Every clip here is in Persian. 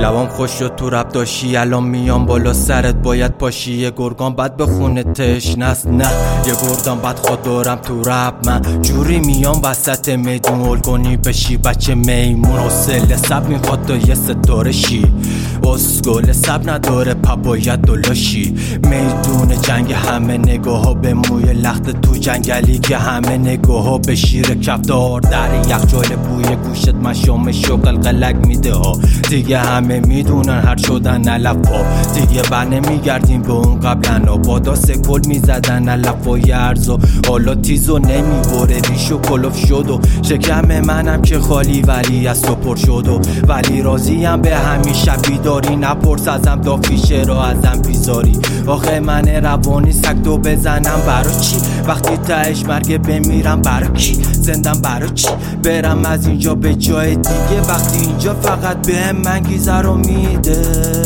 لبام خوش شد تو رب داشی، الان میام بالا سرت باید پاشی. یه گرگان بد به خونه تشنست، نه یه گردان بد خود دارم تو رب. من جوری میام وسط میدون الگونی بشی بچه میمون. حوصله سب میخواد تا یه ستاره شی، اسکول سب نداره پا باید دلاشی. میدون جنگ همه نگاه ها به موی لخت تو جنگلی که همه نگاه ها به شیر کفتار. در یخچال بوی گوشت مشامشو قلقلک میده ها. دیگه همه میدونن هر شدن علف ها، دیگه بر نمیگردیم به اون قبلنا. بادا سکل میزدن علف و یرز و حالا تیزو نمیبره ریشو کلوف شد و شکم منم که خالی ولی از تو پر شد و ولی راضیم به همیشه بیداری. نپرس ازم دافیشه را ازم بیزاری. آخه من روانی سکتو بزنم برا چی؟ وقتی تهش مرگ بمیرم برا کی؟ زندم برا چی؟ برم از اینجا به جای دیگه وقتی اینجا فقط بهم منگیزه رو میده.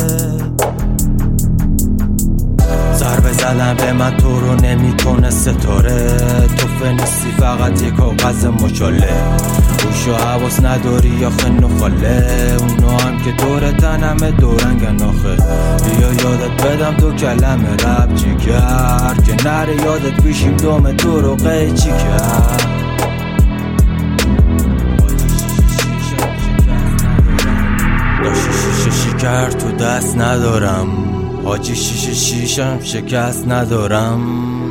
ضربه زدن به من تو رو نمیکنه ستاره. تو فنیستی فقط یک کاغذ مچاله. گوش و حواس نداری یا خنخاله. اونا هم که دورتن همه دورنگن آخه. بیا یادت بدم دو کلمه رب جیگر که نره یادت بیشیم دوم تو رو قیچی کرد. شیشه شکر تو دست ندارم حاجی، شیشم شکست ندارم.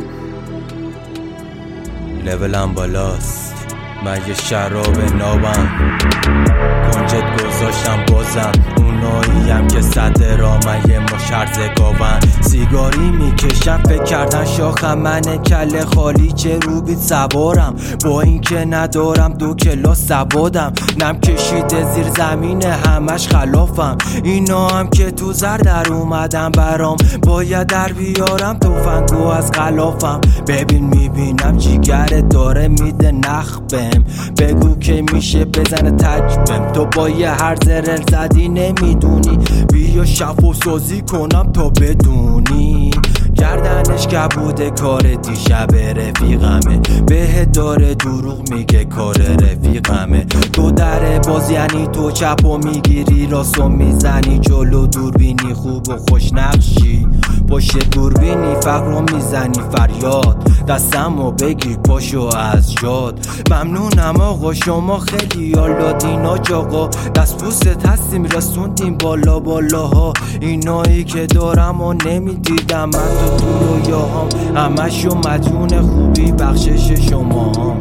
لولم بالاست من یه شراب نابم. کنجت گذاشتم بازم اوناییم که صد را من یه مشرز گاون. سیگاری میکشم فکر کردن شاخم منه کله خالی چه رو بیت سوارم. با این که ندارم 2 کلاس سوادم. نم کشیده زیر زمین همش خلافم. اینا هم که تو زر در اومدم برام باید در بیارم تفنگو از غلافم. ببین میبینم جیگر داره میده نخ بهم. بگو که میشه بزنه تکبم. تو با یه هر زرر زدی نمیدونی. بیا شفا سازی کنم تا بدونی. گردنش کبوده کار دیشب رفیقمه. به داره دروغ میگه کار رفیقمه. تو در باز یعنی تو چپو میگیری راستو میزنی جلو دوربینی خوب و خوش نقشی. پشت دوربینی فقرو میزنی فریاد. دستمو بگیر پاشو از جاد. ممنونم آقا شما خیلی یالادین آج آقا. دست پوست هستیم رسوندیم بالا بالاها. اینایی که دارم و نمیدیدم من تو رویاهام. همشو مدیون خوبی بخشش شما هم.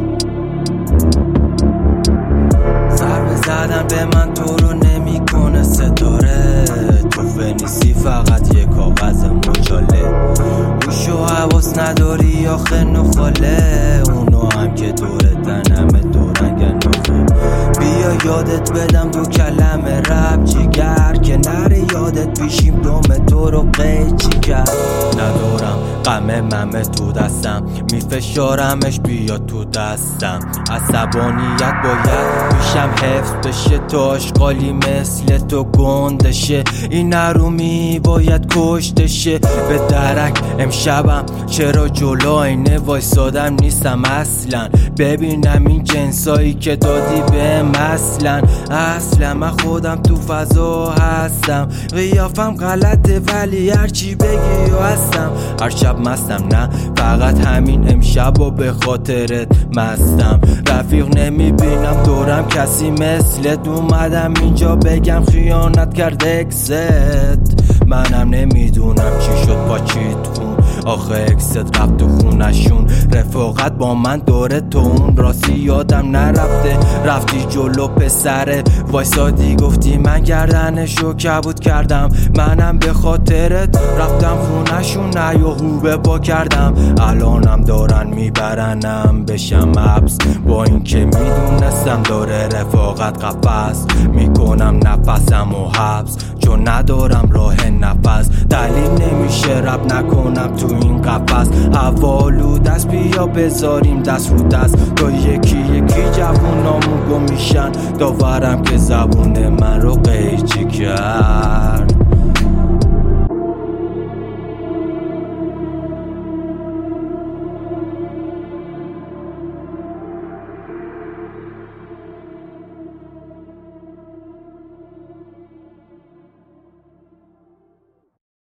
ضربه زدن به من تو رو نمیکنه ستاره. تو فنیسی فقط یه کاغذ مچاله. گوش و حواس نداری یا خنخاله. اونا هم که دورتن همه دورنگن آخه. بیا یادت بدم 2 کلمه رب جیگر که نره یادت بیشیم دوم تو رو قیچی کرد. ندارم غمه ممه تو دستم میفشارمش بیا تو دستم. عصبانیت باید پیشم حفظ بشه تا اشغالی مثل تو گندشه. این نرومی باید کشتشه به درک. امشبم چرا جلو آینه وایسادم نیستم اصلا. ببینم این جنسایی که دادی به اصلا من خودم تو فضا هستم. قیافم غلطه ولی هرچی بگی و هستم. هر شب مستم نه فقط همین امشب و به خاطرت مستم. رفیق نمیبینم دورم کسی مثلت. اومدم اینجا بگم خیانت کرد اکست. منم نمیدونم چی شد پاچید خون. آخه اکست رفت تو خونشون. رفاقت با من داره تو اون راستی یادم نرفته. رفتی جلو پسره وایسادی گفتی من گردنشو کبود کردم. منم به خاطرت رفتم خونشون نیاهو با کردم. الانم دارن میبرنم بشم حبس. با این که میدونستم داره رفاقت قفس. میکنم نفسم و حبس چون ندارم راه نفس. دلیل نمیشه رب نکنم تو این قفس. حوالو دست بیا بذاریم دست رو دست تا یکی یکی جوونامو گم میشن. داورم که زبون من رو قیچی کرد.